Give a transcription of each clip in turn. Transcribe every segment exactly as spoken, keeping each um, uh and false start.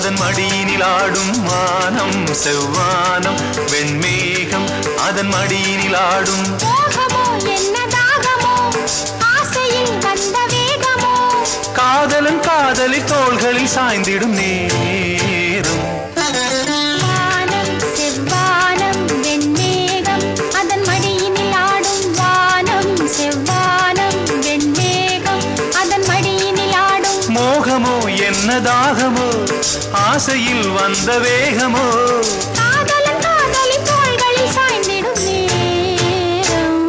அதன் மடியினில் ஆடும் வானம் செவ்வானம் வெண்மேகம் அதன் மடியினில் ஆடும் மோகமோ என்ன தாகமோ ஆசையில் வந்த வேகமோ காதலன் காதலி தோள்களில் சாய்ந்திடும் நேரம் வானம் செவ்வானம் வெண்மேகம் அதன் மடியினில் ஆடும் வானம் செவ்வானம் வெண்மேகம் அதன் மடியினில் ஆடும் மோகமோ என்ன தாகமோ ஆசையில் வந்த வேகமோ காதலன் காதலி தோள்களில் சாய்ந்திடும் நேரம்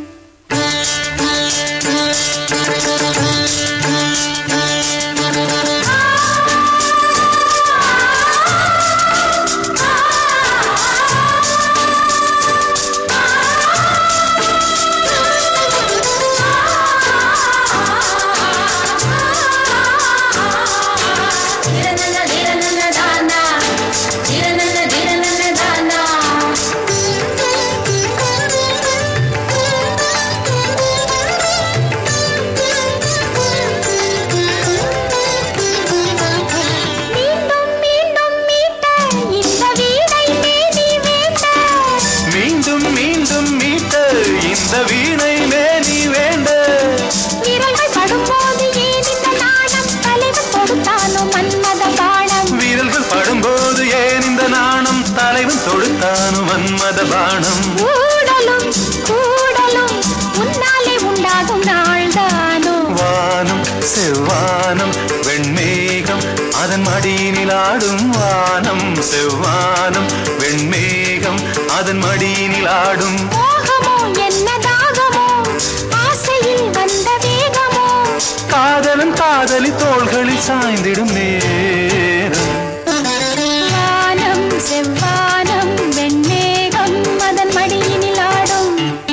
இந்த வீணை மேனி வேண்ட விரல்கள் படும்போது ஏன் இந்த நாணம் தலைவன் தொடுத்தானோ மன்மத பாணம் வீரல்கள் படும்போது ஏன் இந்த நாணம் தலைவன் தொடுத்தானோ மன்மத பாணம் கூடலும் கூடலும் உன்னாலே உண்டாகும் நாள்தானோ வானம் செவ்வானம் வெண்மேகம் அதன் மடியினில் ஆடும் வானம் செவ்வானம் வெண்மேகம் அதன் மடியினில் ஆடும் மோகமோ என்ன தாகமோ ஆசையில் வந்த வேகமோ காதலன் காதலி தோள்களில் சாய்ந்திடும் நேரம் வானம் செவ்வானம் வெண்மேகம் அதன் மடியினில் ஆடும்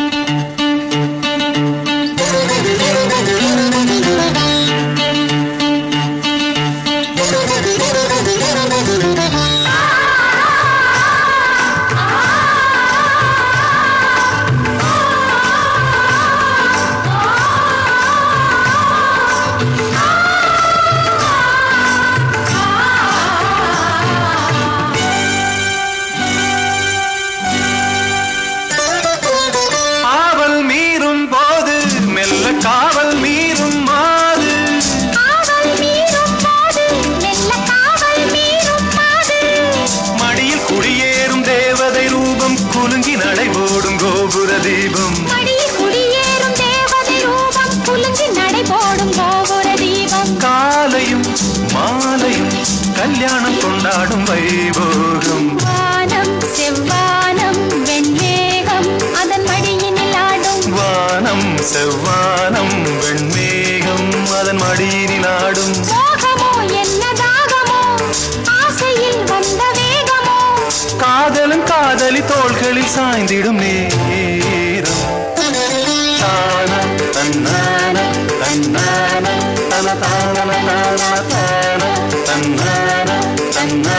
காவல் மீறும் மாது காவல் மீறும் மாது மெல்ல காவல் மீறும் மாது மடியில் குடியேறும் தேவதை ரூபம் குலுங்கி நடைபோடும் கோபுர தீபம் மடியில் குடியேறும் தேவதை ரூபம் குலுங்கி நடைபோடும் கோபுர தீபம் காலையும் மாலையும் கல்யாணம் கொண்டாடும் வைபோகம் வானம் செவ்வானம் வெண்மேகம் அதன் மடியினில் ஆடும் வானம் செவ்வானம் வெண்மேகம் அதன் மடியினில் ஆடும் மோகமோ என்ன தாகமோ ஆசையில் வந்த வேகமோ காதலன் காதலி தோள்களில் சாய்ந்திடும் நேரம் தான தன்னான தன்னான தன தான தான தான தன்னான தன்னான